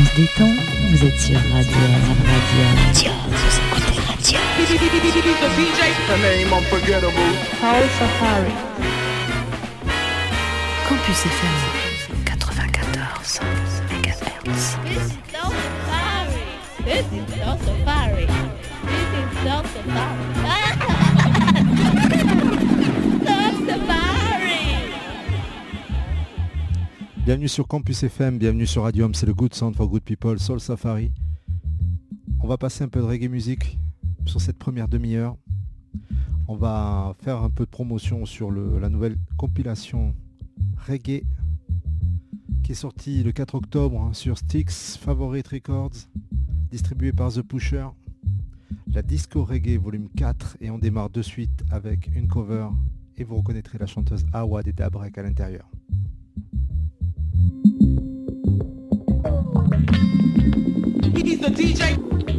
détend, vous êtes sur Radio. Vous écoutez Radio. The name unforgettable. Paul Safari. Campus FM 94 MHz. This is so safari. This is so safari. This is so safari. So safari. Bienvenue sur Campus FM, bienvenue sur Radium, c'est le Good Sound for Good People, Soul Safari. On va passer un peu de reggae music sur cette première demi-heure. On va faire un peu de promotion sur la nouvelle compilation reggae qui est sortie le 4 octobre sur Styx Favorite Records, distribué par The Pusher. La Disco Reggae volume 4, et on démarre de suite avec une cover et vous reconnaîtrez la chanteuse Awad et Dabrek à l'intérieur. He's the DJ.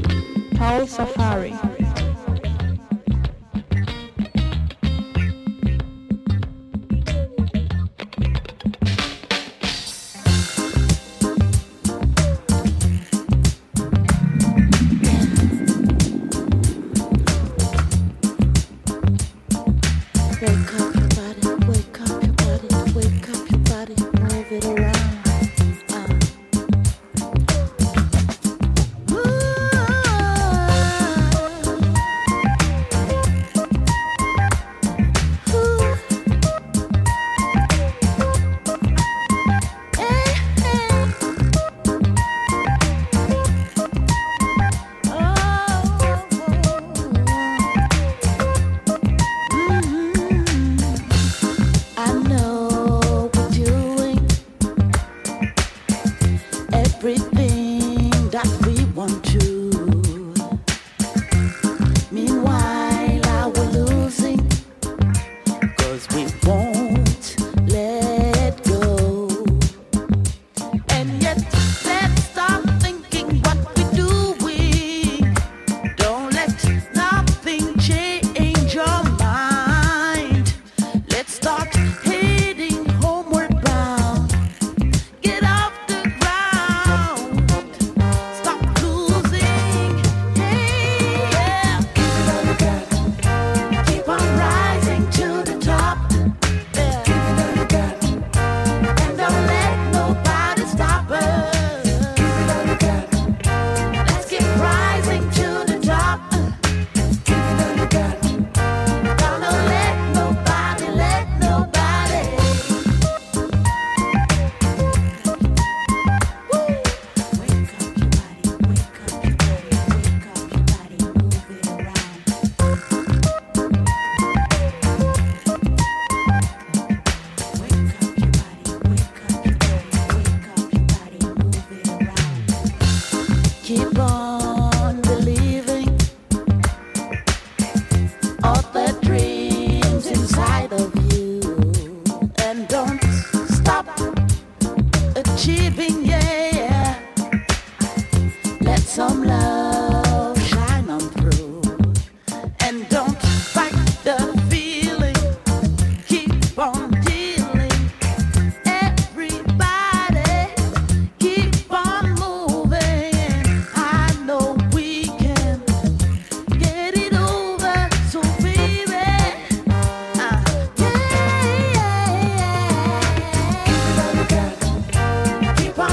Paul Safari. Keep on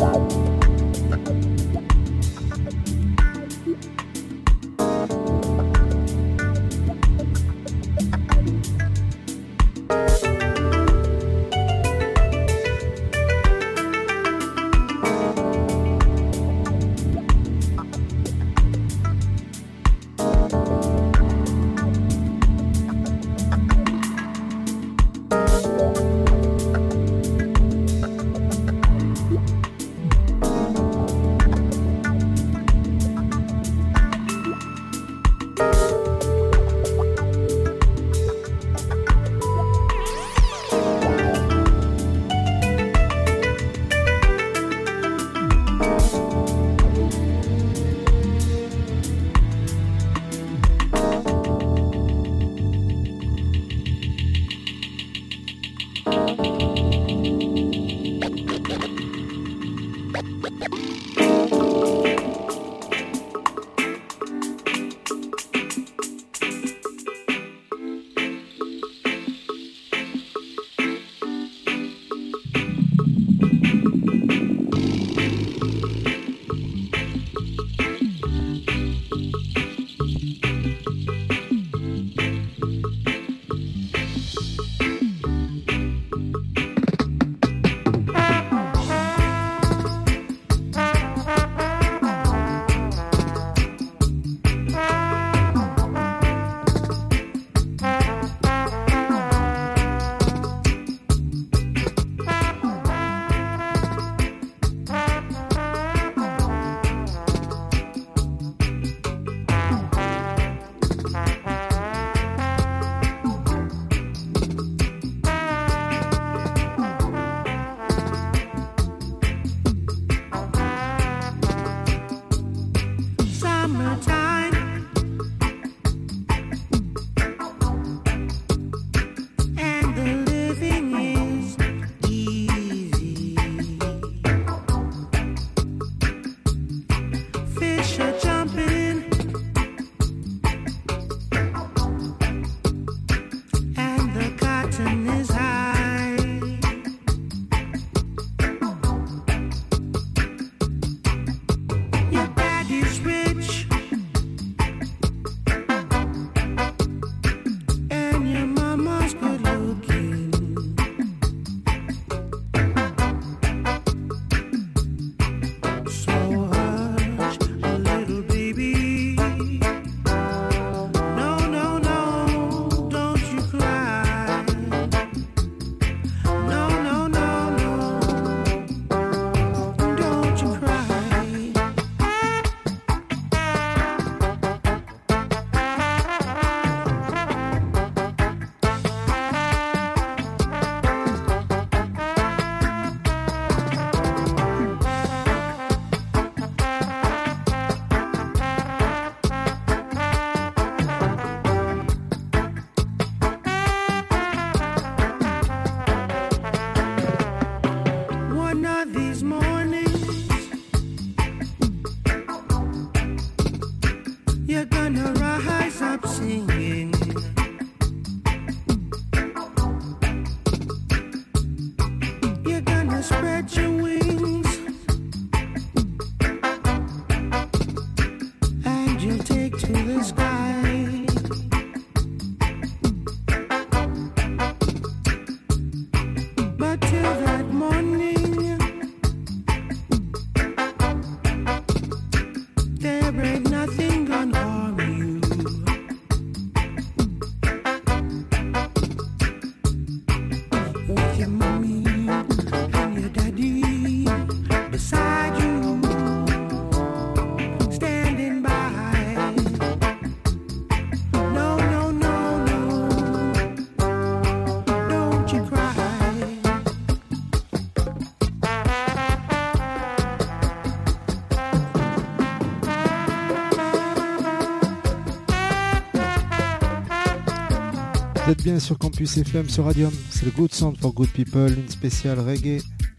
Vous êtes bien sur Campus FM sur Radium, c'est le Good Sound for Good People, une spéciale reggae.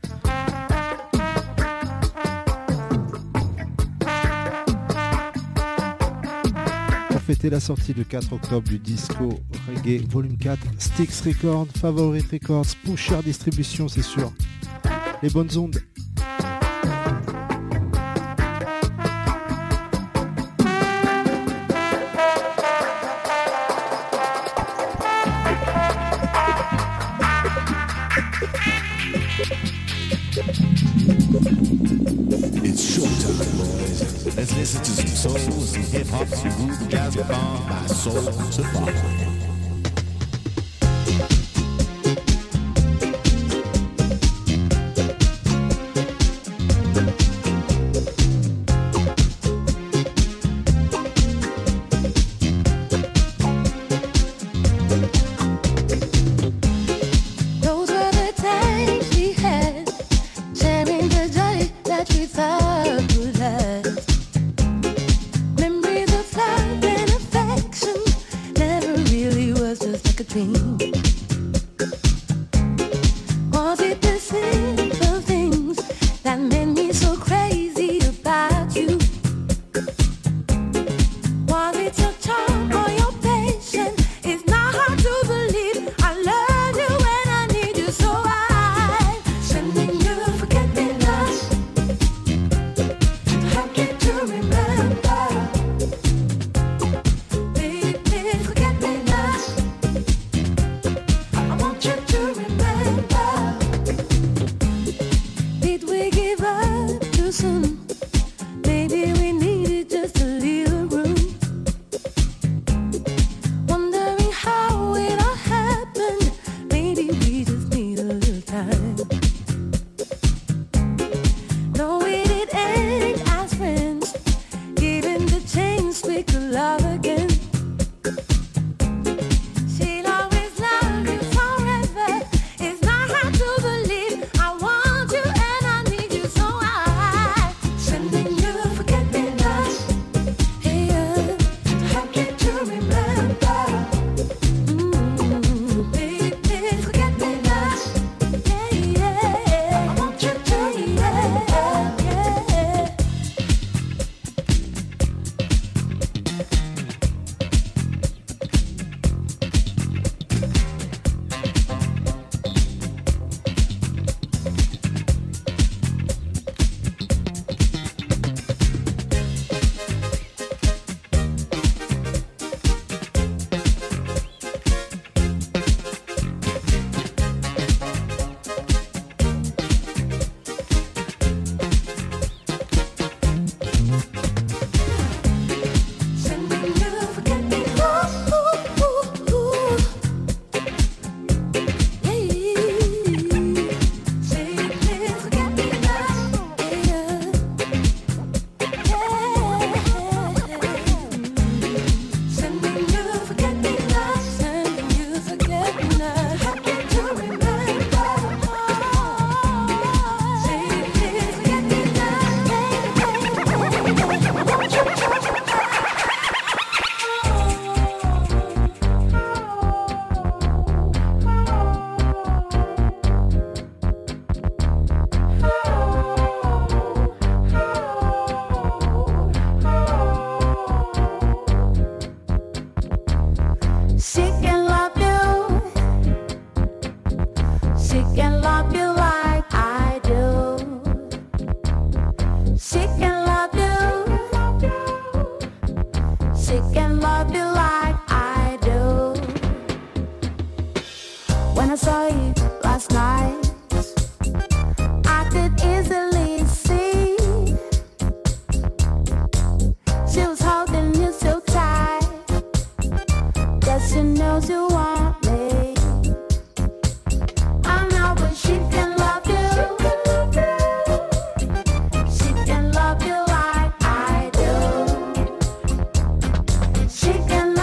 Pour fêter la sortie le 4 octobre du Disco Reggae Volume 4, Styx Records, Favorite Records, Pusher Distribution, c'est sûr. Les bonnes ondes. Let's listen to some soul, some hip hop, some groove, jazz, funk by Soul Safari. She can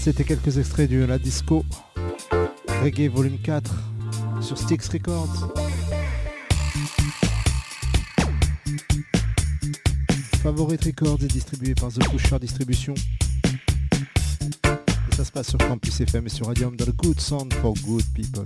c'était quelques extraits de la disco Reggae Volume 4 sur Styx Records. Favorite Records est distribué par The Pusher Distribution. Et ça se passe sur Campus FM et sur Radium dans le Good Sound for Good People.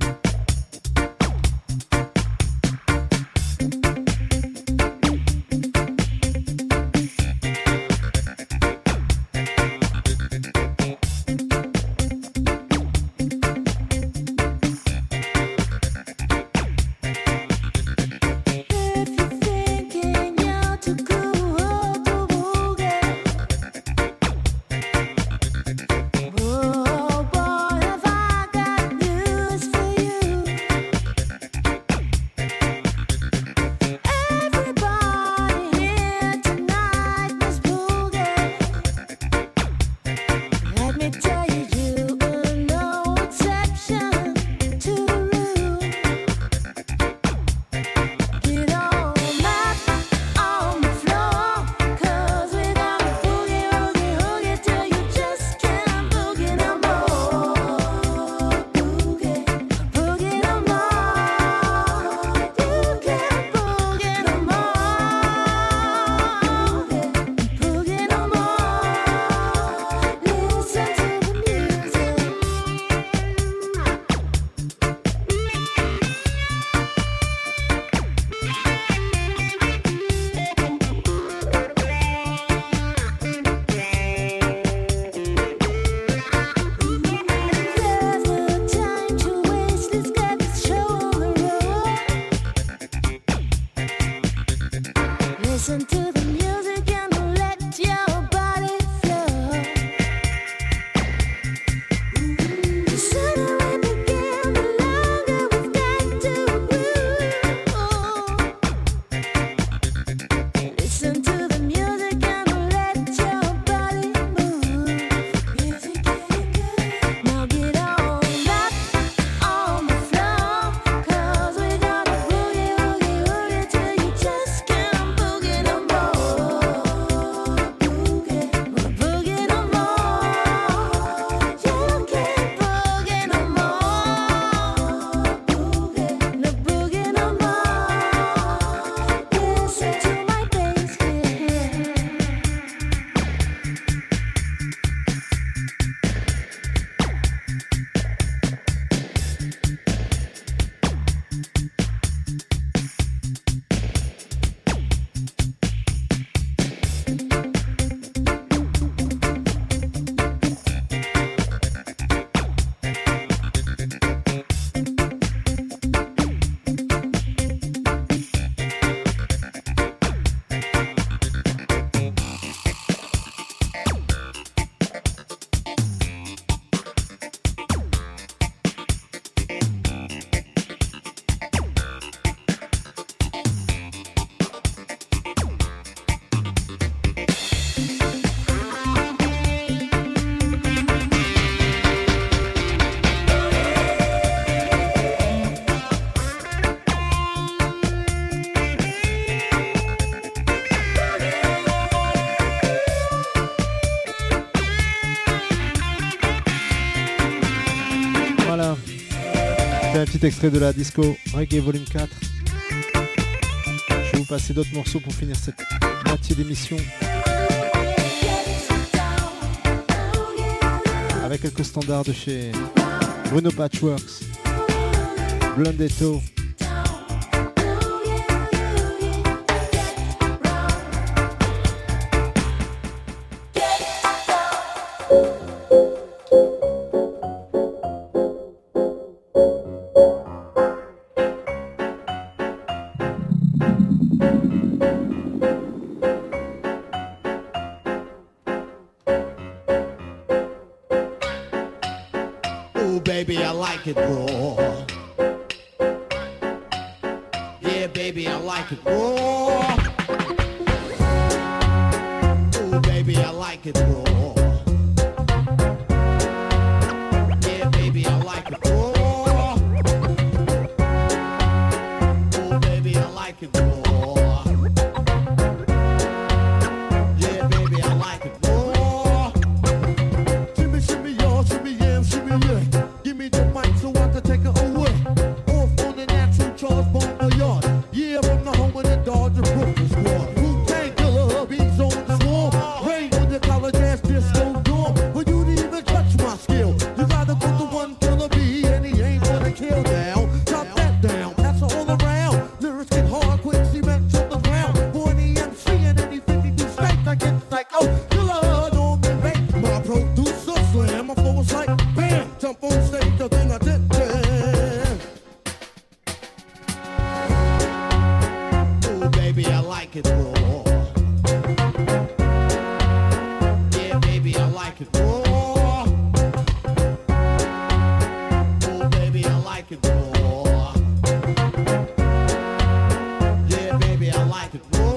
Un petit extrait de la disco Reggae Volume 4. Je vais vous passer d'autres morceaux pour finir cette moitié d'émission avec quelques standards de chez Bruno Patchworks, Blundetto. Baby, I like it raw. Yeah, baby, I like it raw. Oh, baby, I like it raw. Yeah, baby, I like it raw. Oh, baby, I like it raw. Yeah, baby, I like it raw. Shimmy, shimmy, y'all. was like, bam, jump on stage, the thing I did. Oh, baby, I like it raw. Yeah, baby, I like it raw. Oh, baby, I like it raw. Yeah, baby, I like it raw.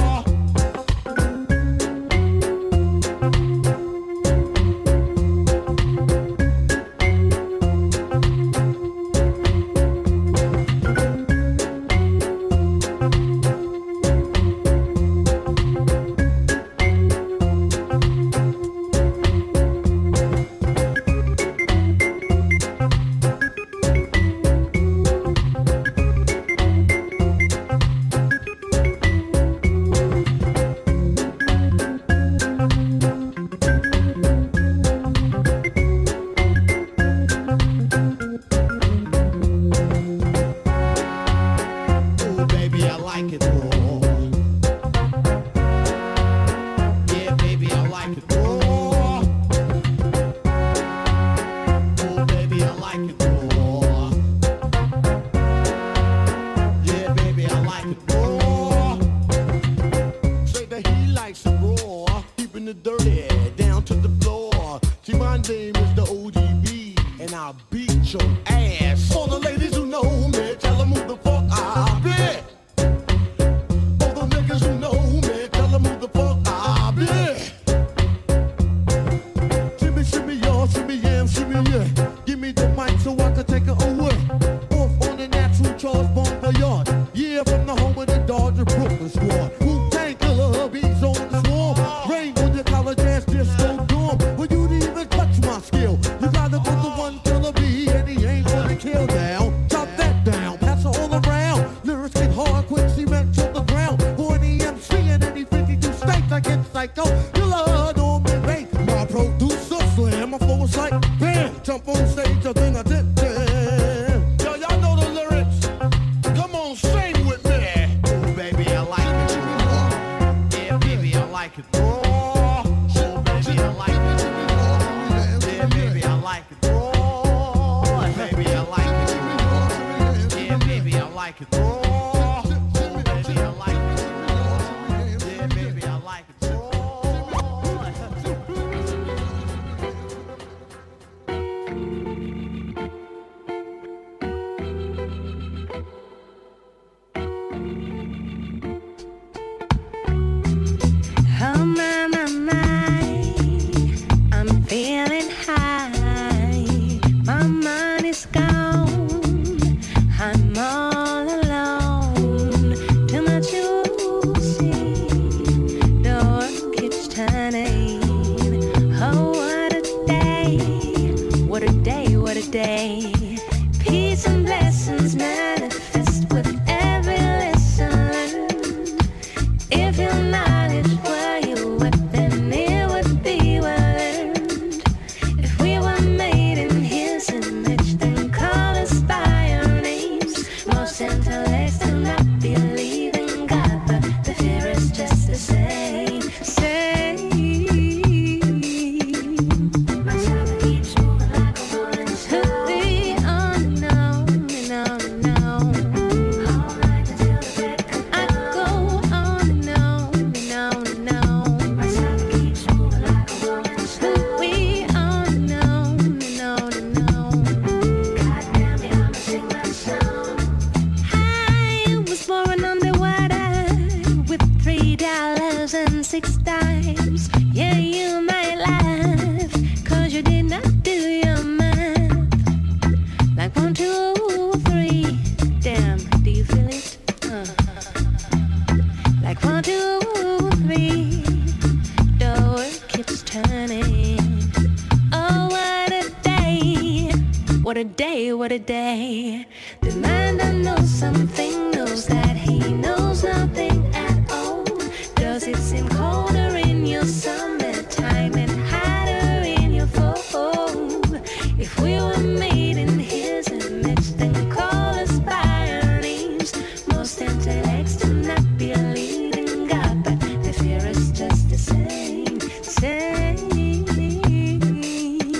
What a day. The man that knows something knows that he knows nothing at all. Does it seem colder in your summertime and hotter in your fall? If we were made in his image, then call us by our names. Most intellects do not believe in God, but they fear us just the same. Same.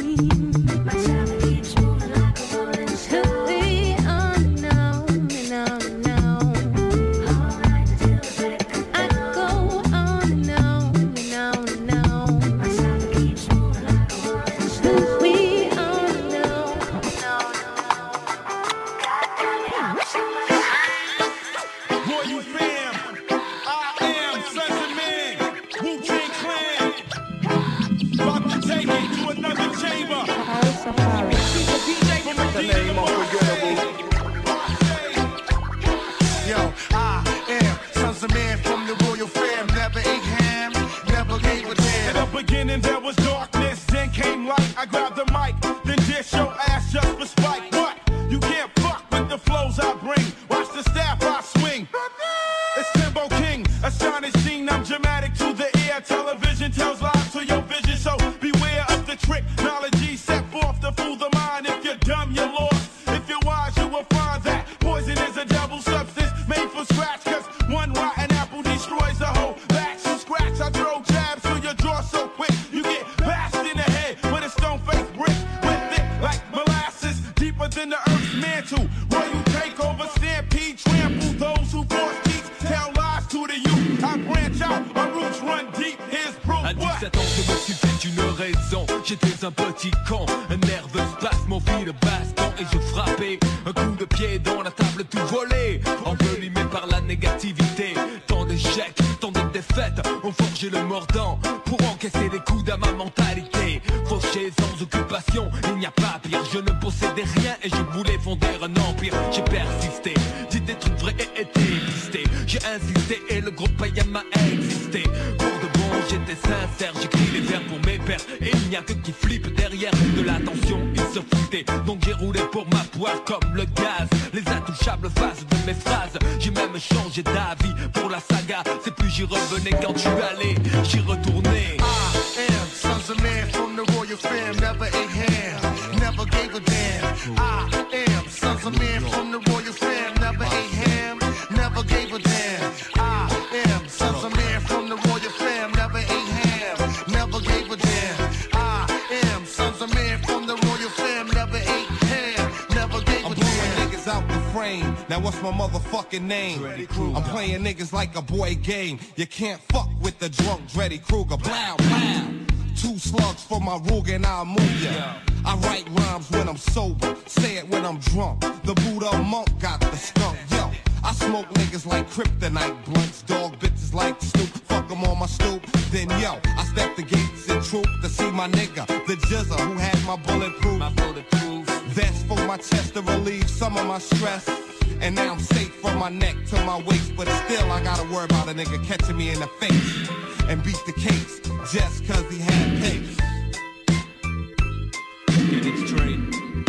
My stomach keeps moving like a rolling stone. We unknown, unknown. All night till the break of dawn. I go on and on and on and on. My stomach keeps moving like a rolling stone. We unknown, unknown. Royal fam, I am Sons of Man, Wu-Tang Clan. About to take it to another chamber. Paul Safari. The name unforgettable. Yo, I am Sons of Man from the Royal fam. Never ate ham, never gave a damn. In the beginning there was darkness, then came light. I grabbed the mic, then dish your ass just for spite. What? You can't fuck with the flows I bring. Watch the staff I swing. It's Timbo King, astonishing. I'm dramatic to the ear. Television tells lies to your vision, so beware of the technology set forth to fool the mind. If you're dumb, you're lost. If you're wise, you will find that poison is a double substance made for scratch. Cause one rotten apple destroys the whole batch. So scratch, I throw jabs to your jaw so quick. You get bashed in the head with a stone-faced brick. With it like molasses, deeper than the earth's mantle. Royal takeover, stampede, trample those who force cheats. Tell lies to the youth. I branch out, my roots run deep. Here's proof. À What? 17 ans, je me suis fait une raison. J'étais un petit con, un nerveux spasme, mon fil de baston et je frappais. Un coup de pied dans la table tout volé, envenimé par la négativité. Tant d'échecs, tant de défaites, ont forgé le mordant pour encaisser des coups à ma mentalité. Fauché sans occupation, il n'y a pas pire. Je ne possédais rien et je voulais fonder un empire. J'ai persisté, dit des trucs vrais et été pisté. J'ai insisté et le gros païen m'a existé. Pour de bon, j'étais sincère, j'écris les vers pour mes pères. Et il n'y a que qui flippe derrière de l'attention, ils se foutaient. Donc j'ai roulé pour ma poire comme le gaz. Les intouchables faces de mes phrases. J'ai même changé d'avis pour la saga. C'est plus j'y revenais quand tu allais, j'y retournais. I am Sons of Man from the Royal fam. Never ate ham, never gave a damn. I am Sons of Man from the Royal fam. Never ate ham, never gave a damn. I am Sons of Man from the Royal fam. Never ate ham, never gave a damn. I am Sons of Man from the Royal fam. Never ate ham, never gave a damn. I'm blowing niggas out the frame. Now what's my motherfucking name? I'm playing niggas like a boy game. You can't fuck with the drunk Dreddy Kruger. Blow, blow. 2 slugs for my Ruger and I'll move ya. I write rhymes when I'm sober, say it when I'm drunk. The Buddha monk got the skunk, yo. I smoke niggas like kryptonite blunts, dog bitches like Snoop, fuck them on my stoop. Then yo, I step the gates in troop to see my nigga, the Jizza who had my bulletproof. Vest for my chest to relieve some of my stress. And now I'm safe from my neck to my waist, but still I gotta worry about a nigga catching me in the face and beat the case just cause he had pace. Get it straight.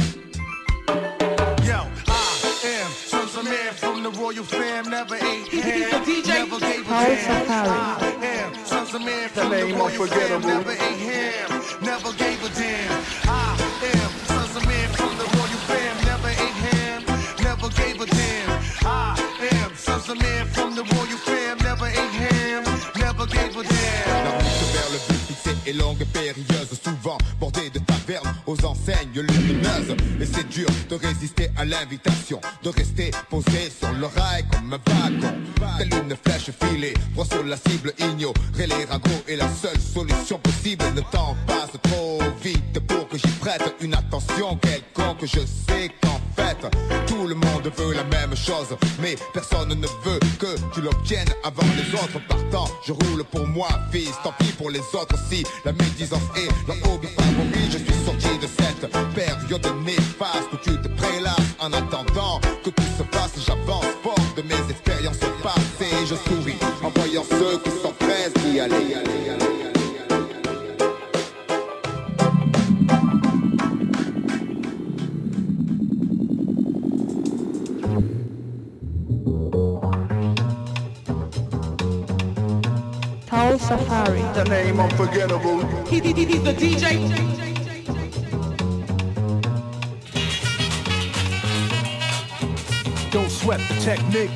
Yo, I am Sons of Man from the Royal fam. Never ate ham, never gave a Paul damn. Safari. I am Sons of Man from the name Royal fam. unforgettable. Never ate ham, never gave a damn. I am Sons of Man from the Royal fam. Never ate ham, never gave a damn. I am Sons of Man from the Royal fam. Never ate ham, never gave a damn. La route vers le but fixé est longue et périlleuse, souvent bordée de tavernes aux enseignes lumineuses. Et c'est dur de résister à l'invitation, de rester posé sur le rail comme un wagon. Telle une flèche filée, droit sur la cible, ignorer les ragots est la seule solution possible. Le temps passe trop vite pour que j'y prête une attention quelconque. Je sais qu'en fait, tout le monde veut la même chose, mais personne ne veut que tu l'obtiennes avant les autres. Partant, je roule pour moi, fils, tant pis pour les autres. Si la médisance est leur hobby favori, je suis sorti de cette période néfaste où tu te prélasses. En attendant que tout se passe, j'avance fort de mes expériences passées. Je souris en voyant ceux qui s'empressent d'y aller. Paul Safari. The name unforgettable. He's the DJ. Don't sweat the technique.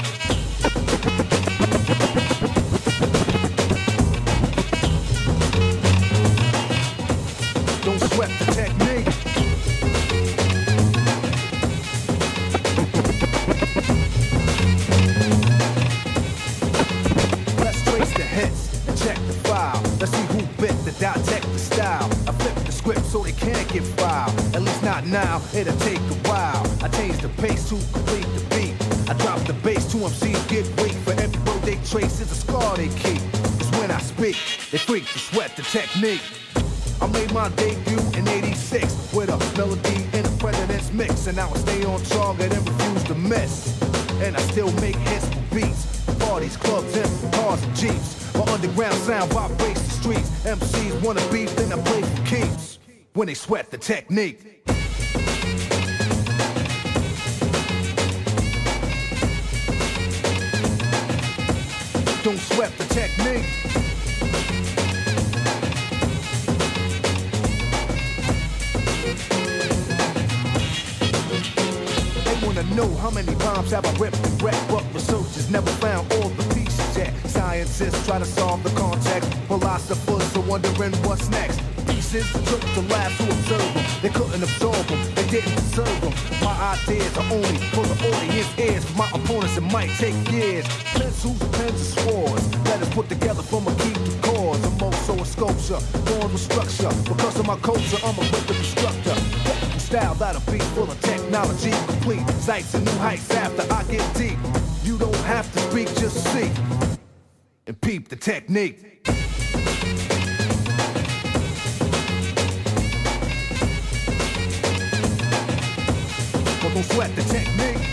Don't sweat the technique. now, it'll take a while. I change the pace to complete the beat. I drop the bass to MCs get weak. For every word they trace is a scar they keep. It's when I speak, they freak to sweat the technique. I made my debut in '86 with a melody in the president's mix, and now I stay on target and refuse to miss. And I still make hits for beats, parties, clubs, and cars and jeeps. My underground sound vibrates the streets. MCs wanna beef, then I play for keeps. When they sweat the technique. Don't sweat the technique. Know how many bombs have I ripped and wrecked, but researchers never found all the pieces yet. Scientists try to solve the context, philosophers are wondering what's next. Pieces took the labs to observe them, they couldn't absorb them, they didn't deserve them. My ideas are only for the audience ears, for my opponents it might take years. Pencils, pens, and swords, letters put together from a key to chords. I'm also a sculpture, born with structure. Because of my culture, I'm a rhythm instructor. Style that'll be full of technology, complete sights and new heights after I get deep. You don't have to speak, just see and peep the technique. But don't sweat the technique.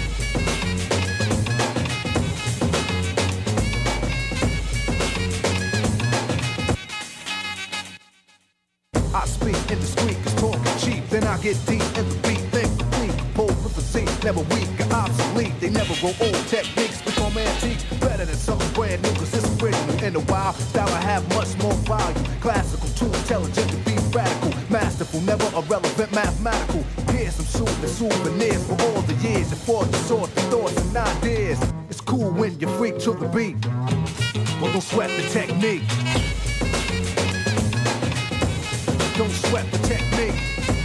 I speak indiscreet, cause talking cheap. Then I get deep in the beat, think complete. Pulled with the seat, never weak or obsolete. They never grow old, techniques become antiques. Better than something brand new, cause it's original. In a while, style I have much more value. Classical, too intelligent to be radical. Masterful, never irrelevant, mathematical. Here's some soothing souvenirs for all the years. And for the sort of thoughts and ideas. It's cool when you freak to the beat. Well, don't sweat the technique. Don't sweat the technique.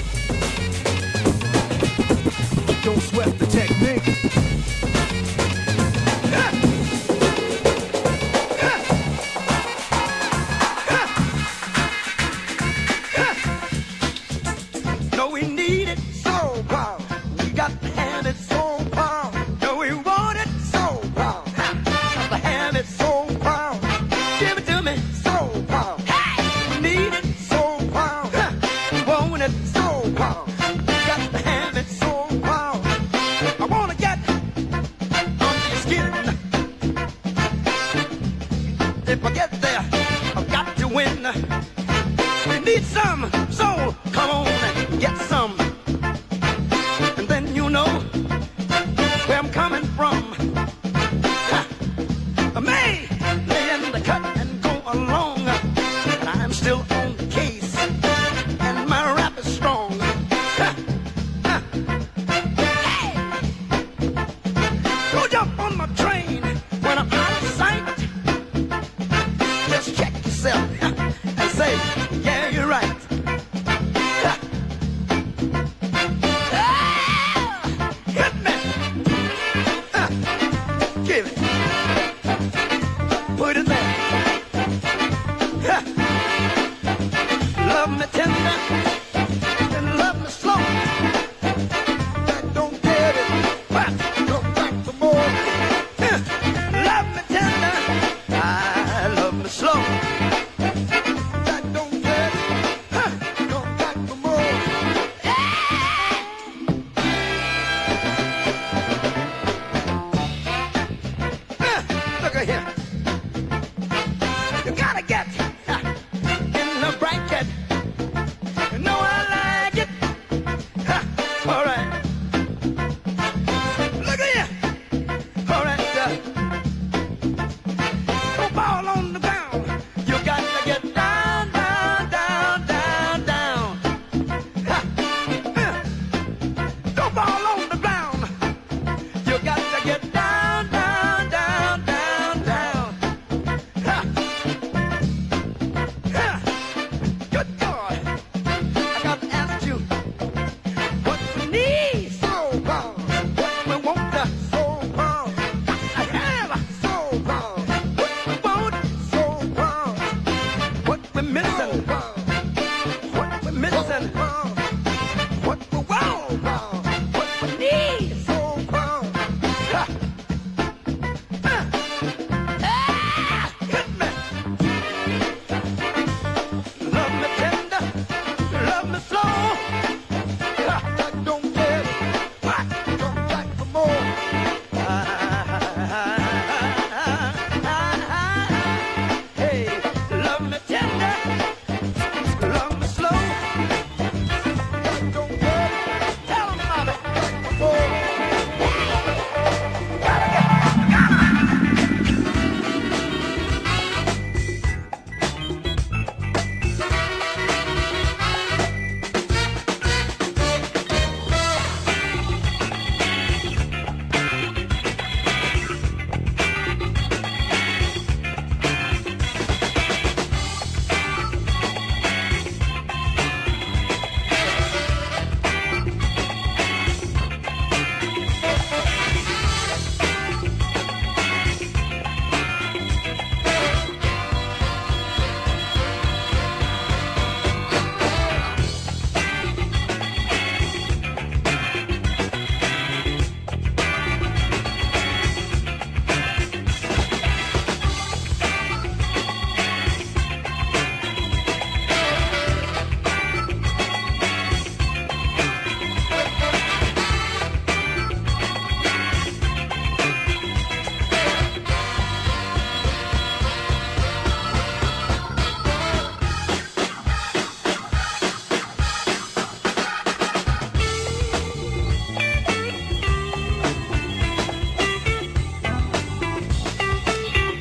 Don't sweat the technique. No, we need it so bad. We got to have it so bad. No, we want it so bad. Got to have it so bad. Give it to me so bad. Hey, we need it so bad. We want it so bad. Got to have it so bad. I wanna get under your skin. If I get there, I've got to win. We need some soul. Come on and get some.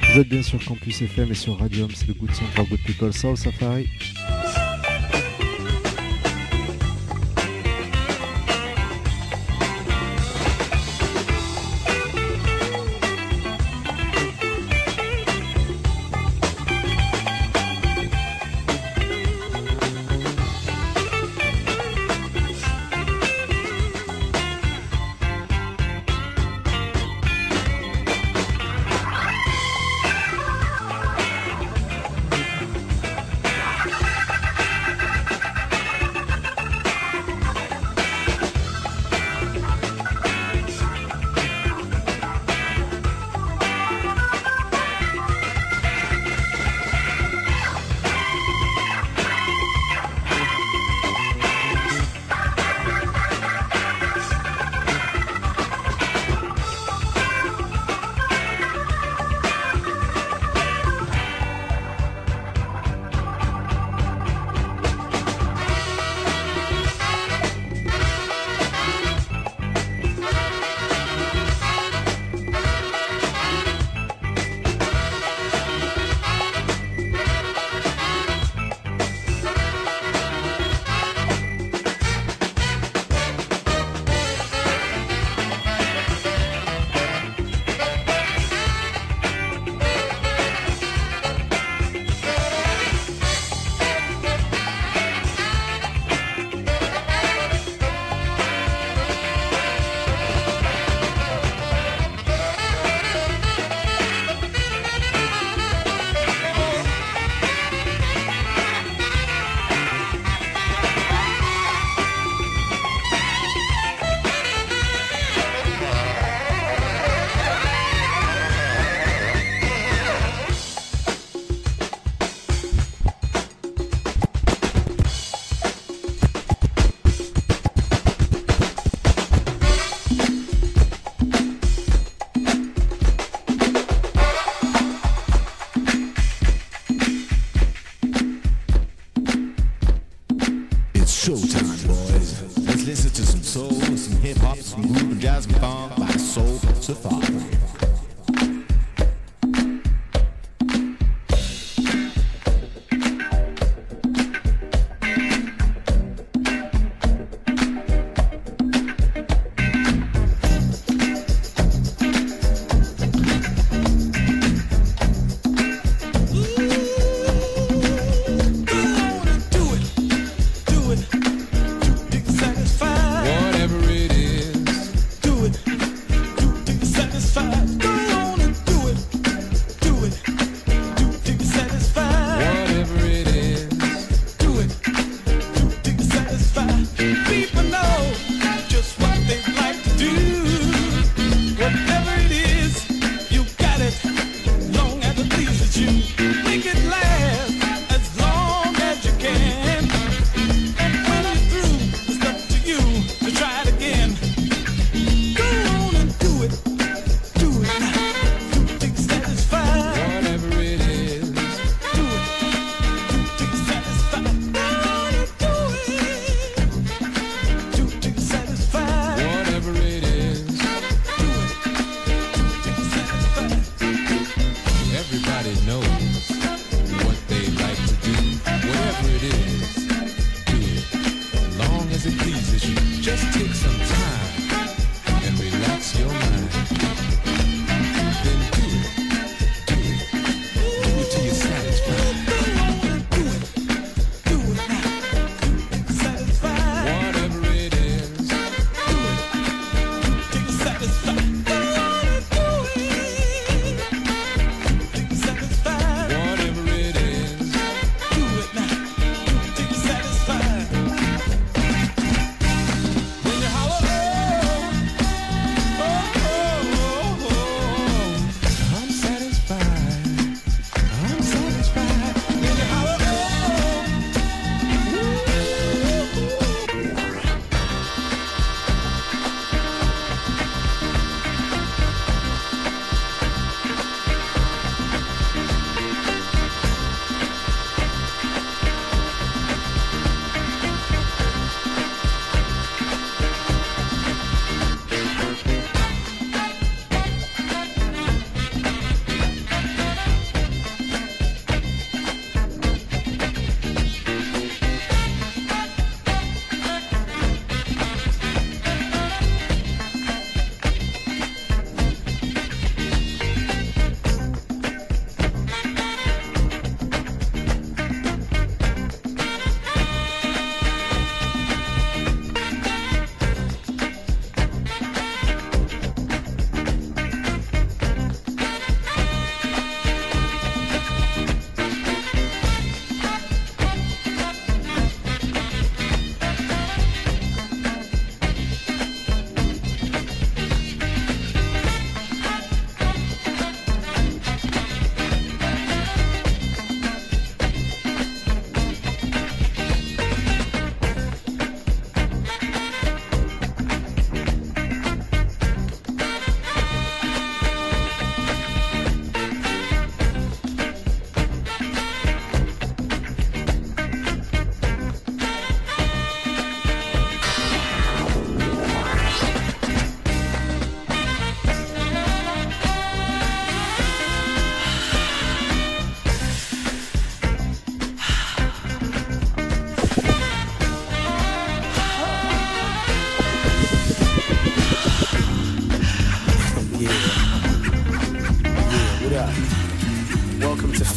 Vous êtes bien sur Campus FM et sur Radium, c'est le Good Sound for Good People, Soul Safari.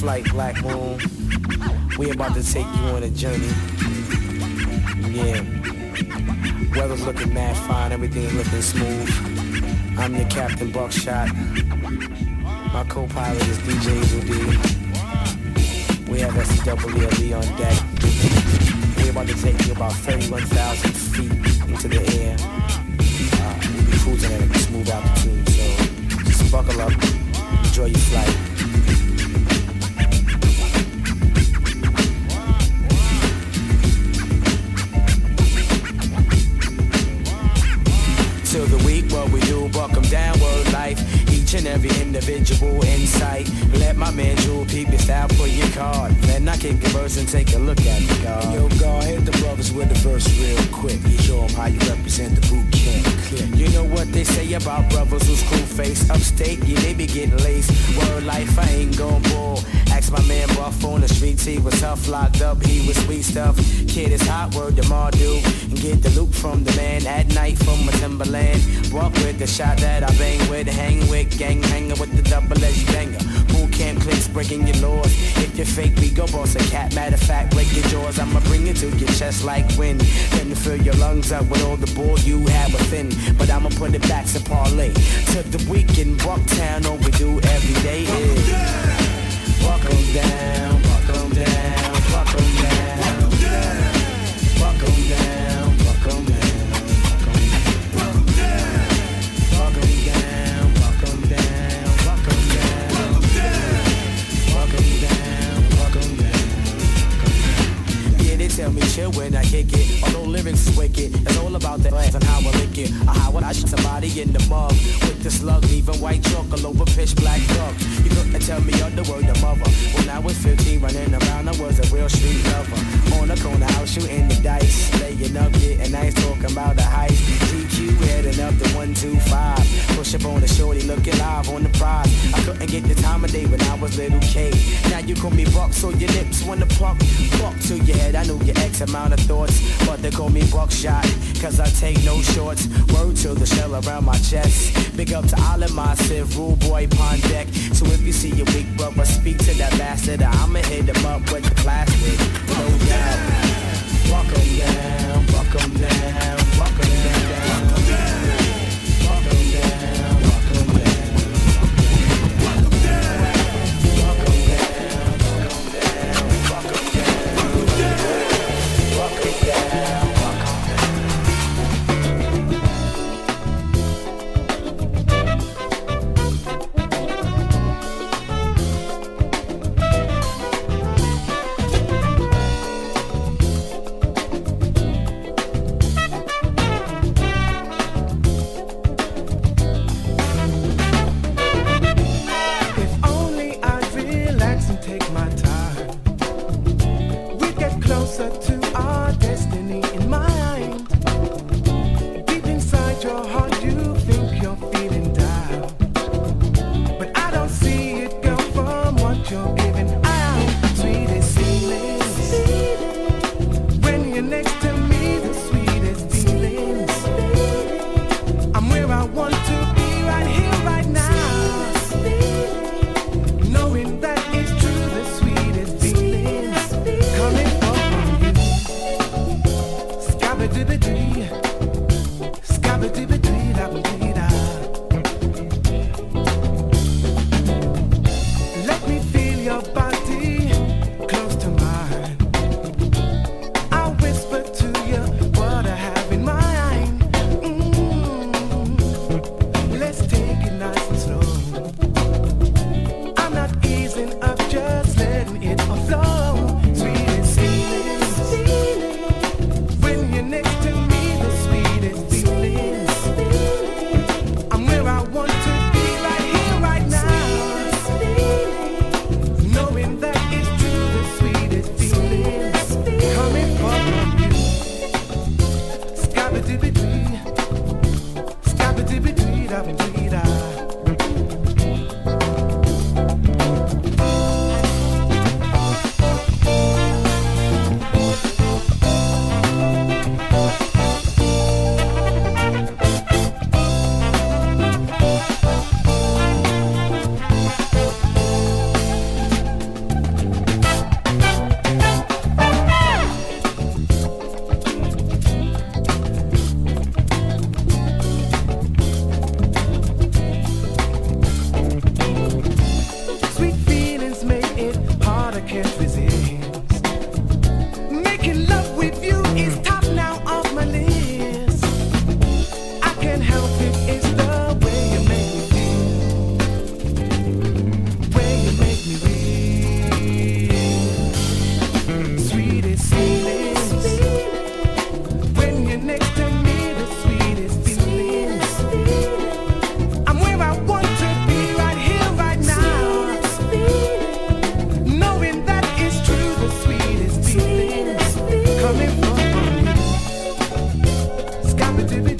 flight, Black Moon. We about to take you on a journey. Yeah. Weather's looking mad fine, everything's looking smooth. I'm your Captain Buckshot. My co-pilot is DJ Eagle D. We have SCWLE on deck. We're about to take you about 31,000 feet into the air. We'll be cruising at a smooth altitude, so just buckle up, enjoy your flight. Till the week, what we do, buck 'em down, word life. Each and every individual insight. Let my man Jewel peep your style, pull your card. Then I kick the verse and take a look at the guard. Yo, God, hit the brothers with the verse real quick. Show them how you represent the boot camp. You know what they say about brothers who's cool face upstate? Yeah, they be getting laced. Word life, I ain't gon' bull. Ask my man Buff on the streets, he was tough, locked up, he was sweet stuff. Kid is hot, word to Mardu. And get the loot from the man at night from my Timberland. Walk with the shot that I bang with, hang with, gang hanger with the double-edged banger. Boot camp clicks, breaking your laws. If you're fake, we go boss a cat. Matter of fact, break your jaws, I'ma bring it to your chest like wind. Then to fill your lungs up with all the bull you have within. But I'ma put it back to parlay. To the weekend, Bucktown, all we do every day is walk 'em down, walk 'em down, walk 'em down, walk 'em down, walk 'em down. They tell me chill when I kick it. Although lyrics is wicked, it's all about the ass and how I lick it. Or how I shoot somebody in the mug with the slug, leaving white chalk all over pitch black dog. You couldn't tell me other word the mother. When I was 15, running around, I was a real street lover. On the corner house, shooting the dice, laying up, getting nice, talking about the heist. GQ heading up to 125. Push up on the shorty, looking live on the prize. I couldn't get the time of day when I was little K. Now you call me Buck, so your lips wanna pluck. Buck to your head, I know your X amount of thoughts, but they call me Buckshot, cause I take no shorts. Word to the shell around my chest. Big up to all of my Civ, Rule Boy, Pond Deck. So if you see your weak brother, speak to that bastard. I'ma hit him up with the classic. No doubt. Walk 'em down, walk 'em down, walk 'em down.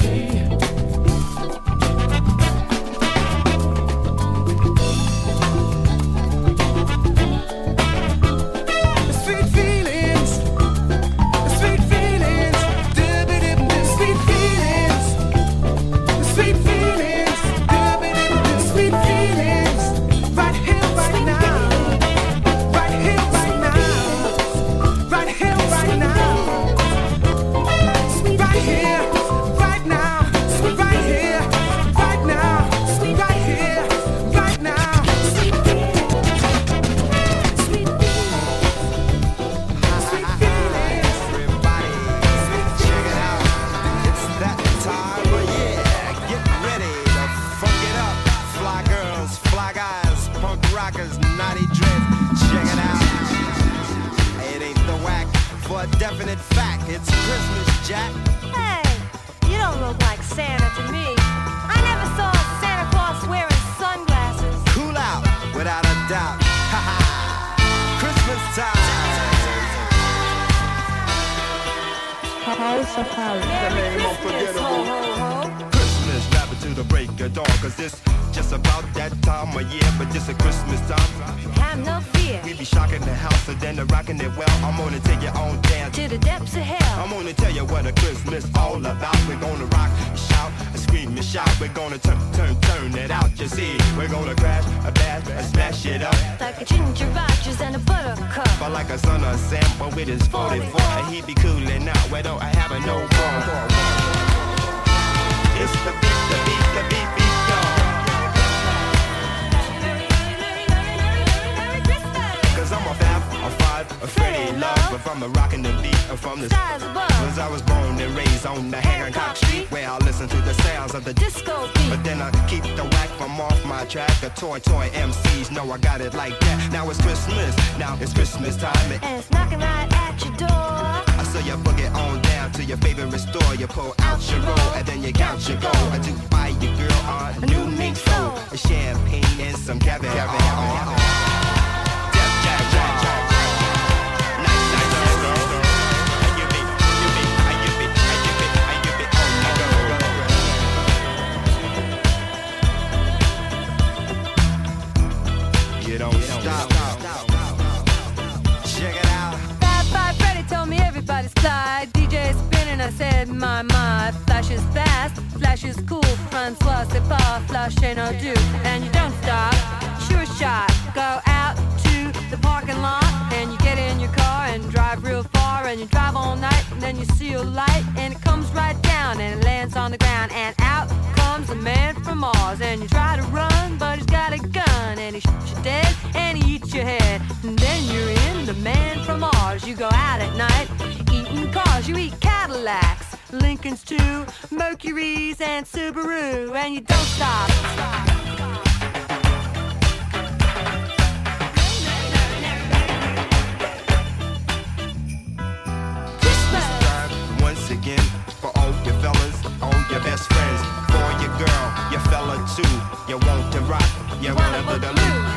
Toy MCs know I got it like that. Now it's Christmas time, and it's knocking right at your door. I saw you boogie on down to your favorite store. You pull out your roll and then you count your gold. I do buy your girl a new mink soul, a champagne and some Kevin. I said, my, flash is fast, flash is cool, Francois, c'est pas, flash ain't no do, and you don't stop, sure shot, go out to the parking lot, and you get in your car and drive real far, and you drive all night, and then you see a light, and it comes right down, and it lands on the ground, and out comes a man from Mars, and you try to run, but he's got a gun, and he shoots you dead, and he eats your head, and then you're in the man from Mars, you go out at night, eating cars, you eat Cadillacs, Lincolns too, Mercuries and Subaru, and you don't stop. Christmas time once again for all your fellas, all your best friends, for your girl, your fella too. You want to rock, you wanna boogaloo.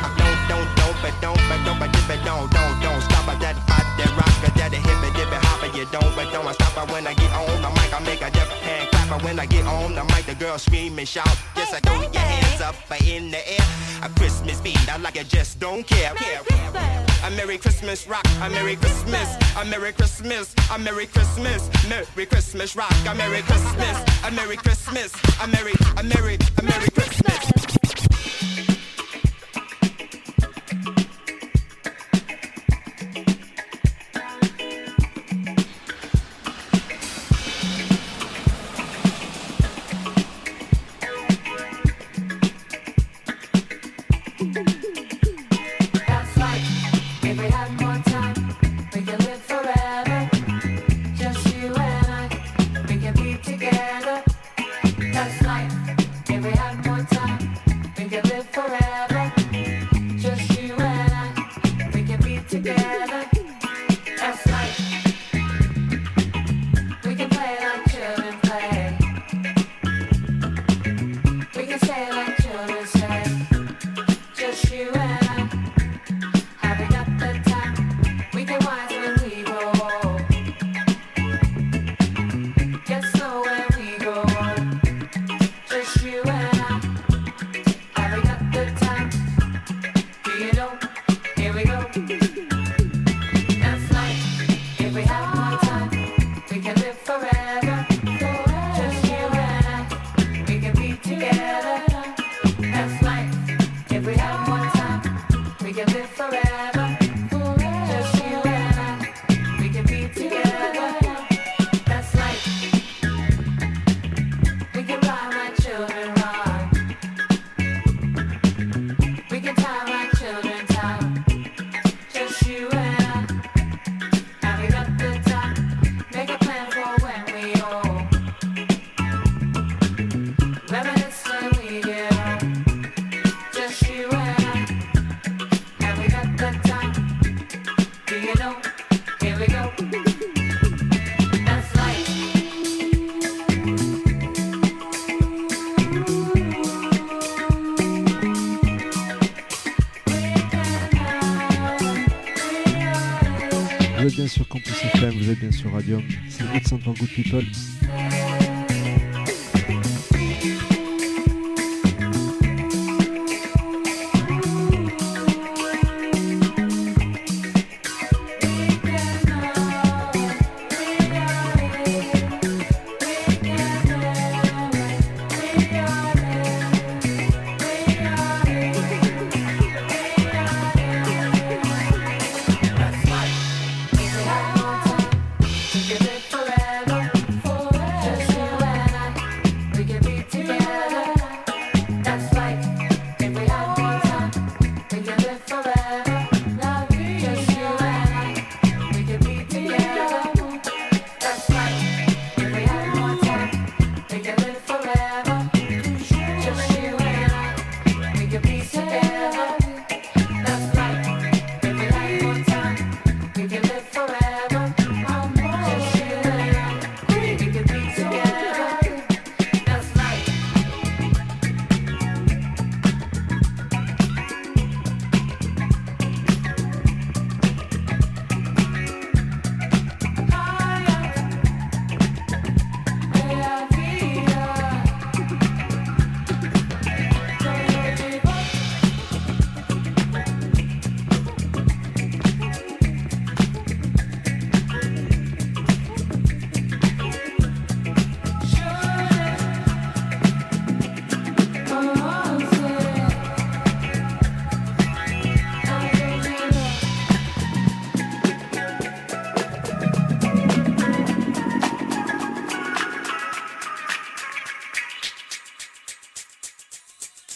Don't stop at that hot, that rocker, that hippie dippy hopper. You don't stop when I get on the mic. I make a dip hand clapper when I get on the mic. The girls scream and shout. Yes, I throw your hands up in the air. A Christmas beat, I like it, just don't care. A Merry Christmas rock, a Merry Christmas, a Merry Christmas, a Merry Christmas, Merry Christmas rock, a Merry Christmas, a Merry Christmas, a Merry Christmas. That's life, if we had more time. bien sur Campus FM, vous êtes bien sur Radium, c'est le Good Sound for Good People.